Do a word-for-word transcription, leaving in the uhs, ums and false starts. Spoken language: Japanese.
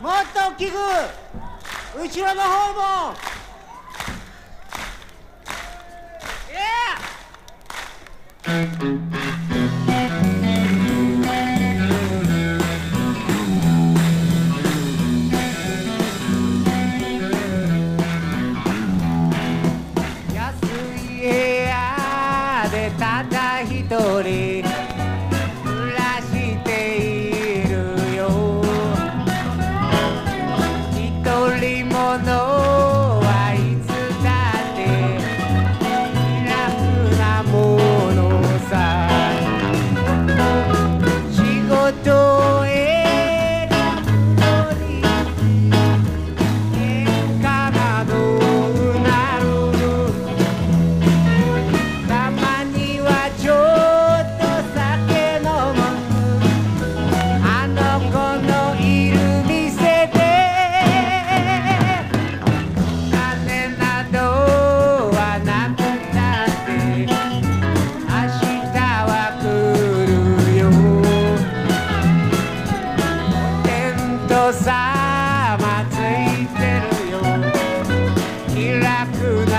もっと大きく後ろの方も。安い部屋でただ一人暮らしているよ。独り者はいつだって楽なものさ。仕事を選ぶのに喧嘩などなる。たまにはちょっと酒飲む。あの子のいる店で金などはなくたって明日は来るよ。テントさまついてるよ。気楽な